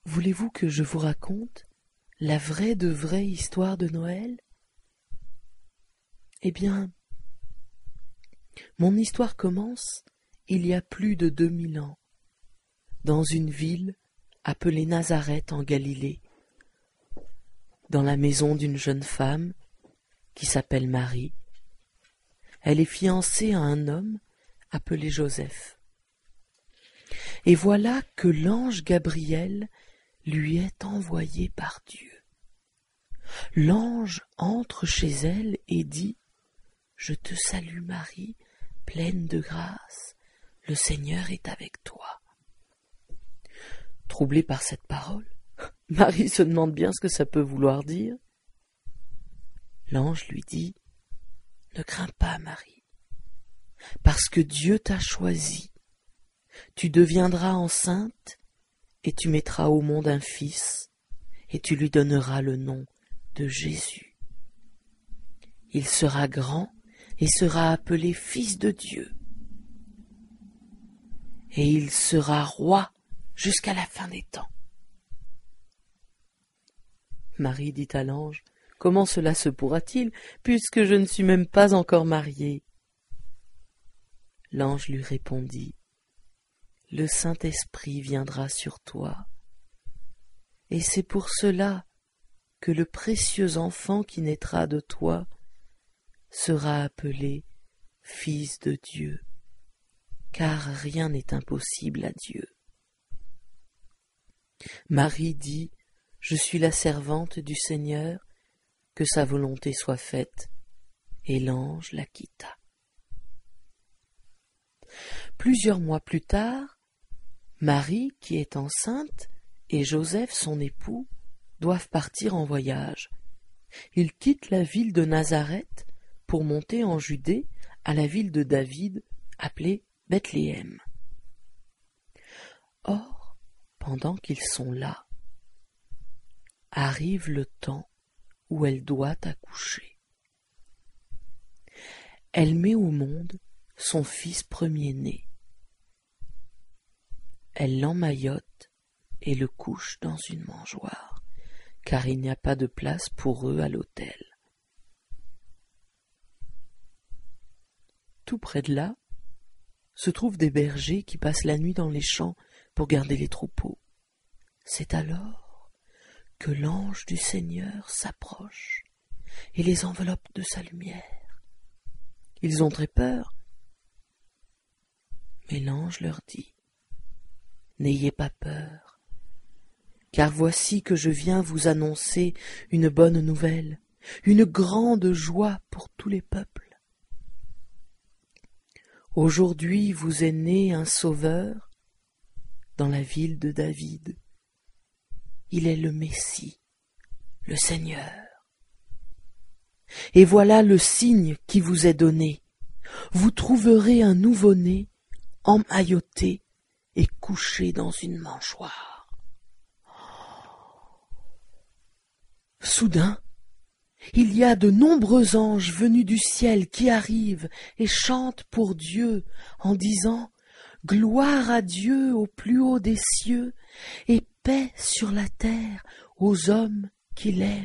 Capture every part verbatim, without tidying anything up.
Voulez-vous que je vous raconte la vraie de vraie histoire de Noël? Eh bien, mon histoire commence il y a plus de deux mille ans, dans une ville appelée Nazareth en Galilée, dans la maison d'une jeune femme qui s'appelle Marie. Elle est fiancée à un homme appelé Joseph. Et voilà que l'ange Gabriel lui est envoyé par Dieu. L'ange entre chez elle et dit « Je te salue Marie, pleine de grâce, le Seigneur est avec toi. » Troublée par cette parole, Marie se demande bien ce que ça peut vouloir dire. L'ange lui dit « Ne crains pas, Marie, parce que Dieu t'a choisie. Tu deviendras enceinte et tu mettras au monde un fils et tu lui donneras le nom de Jésus. Il sera grand et sera appelé Fils de Dieu. Et il sera roi jusqu'à la fin des temps. » Marie dit à l'ange « Comment cela se pourra-t-il, puisque je ne suis même pas encore mariée ?» L'ange lui répondit « Le Saint-Esprit viendra sur toi, et c'est pour cela que le précieux enfant qui naîtra de toi sera appelé Fils de Dieu, car rien n'est impossible à Dieu. » Marie dit « Je suis la servante du Seigneur, que sa volonté soit faite. » Et l'ange la quitta. Plusieurs mois plus tard, Marie, qui est enceinte, et Joseph, son époux, doivent partir en voyage. Ils quittent la ville de Nazareth pour monter en Judée, à la ville de David, appelée Bethléem. Or, pendant qu'ils sont là, arrive le temps où elle doit accoucher. Elle met au monde son fils premier-né. Elle l'emmaillote et le couche dans une mangeoire, car il n'y a pas de place pour eux à l'autel. Tout près de là se trouvent des bergers qui passent la nuit dans les champs pour garder les troupeaux. C'est alors que l'ange du Seigneur s'approche et les enveloppe de sa lumière. Ils ont très peur, mais l'ange leur dit « N'ayez pas peur, car voici que je viens vous annoncer une bonne nouvelle, une grande joie pour tous les peuples. Aujourd'hui vous est né un sauveur dans la ville de David. Il est le Messie, le Seigneur. Et voilà le signe qui vous est donné. Vous trouverez un nouveau-né emmailloté et couché dans une mangeoire. » Soudain, il y a de nombreux anges venus du ciel qui arrivent et chantent pour Dieu en disant « Gloire à Dieu au plus haut des cieux et paix sur la terre aux hommes qui l'aiment. »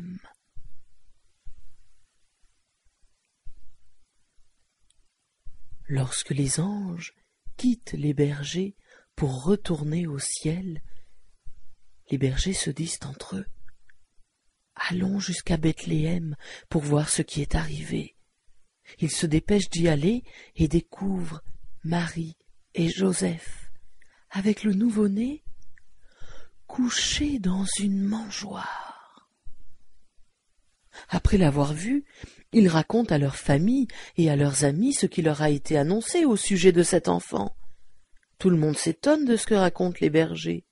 Lorsque les anges quittent les bergers pour retourner au ciel, les bergers se disent entre eux « Allons jusqu'à Bethléem pour voir ce qui est arrivé. » Ils se dépêchent d'y aller et découvrent Marie et Joseph avec le nouveau-né couchés dans une mangeoire. Après l'avoir vu, ils racontent à leur famille et à leurs amis ce qui leur a été annoncé au sujet de cet enfant. Tout le monde s'étonne de ce que racontent les bergers.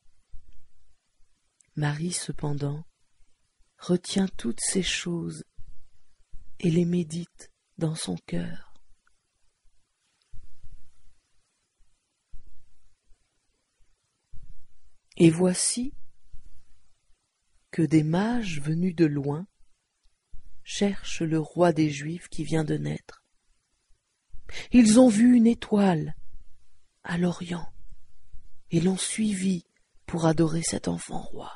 Marie, cependant, retient toutes ces choses et les médite dans son cœur. Et voici que des mages venus de loin cherchent le roi des Juifs qui vient de naître. Ils ont vu une étoile à l'Orient et l'ont suivie pour adorer cet enfant roi.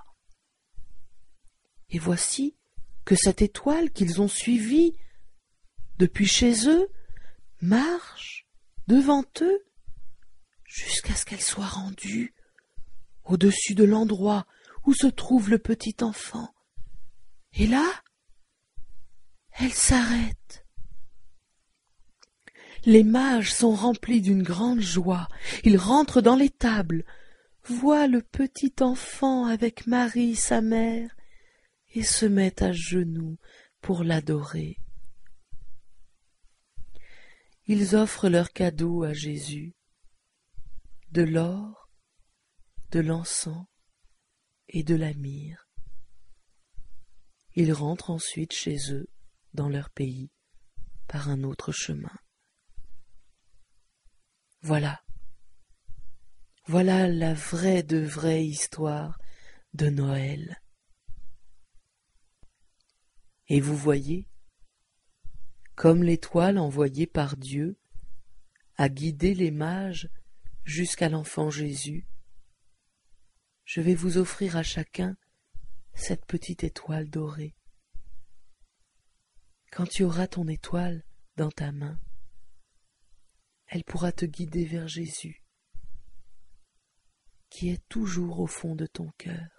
Et voici que cette étoile qu'ils ont suivie depuis chez eux marche devant eux jusqu'à ce qu'elle soit rendue au-dessus de l'endroit où se trouve le petit enfant. Et là, elle s'arrête. Les mages sont remplis d'une grande joie. Ils rentrent dans l'étable, voient le petit enfant avec Marie, sa mère, et se mettent à genoux pour l'adorer. Ils offrent leurs cadeaux à Jésus, de l'or, de l'encens et de la myrrhe. Ils rentrent ensuite chez eux, dans leur pays, par un autre chemin. Voilà, voilà la vraie de vraie histoire de Noël. Et vous voyez, comme l'étoile envoyée par Dieu a guidé les mages jusqu'à l'enfant Jésus, je vais vous offrir à chacun cette petite étoile dorée. Quand tu auras ton étoile dans ta main, elle pourra te guider vers Jésus, qui est toujours au fond de ton cœur.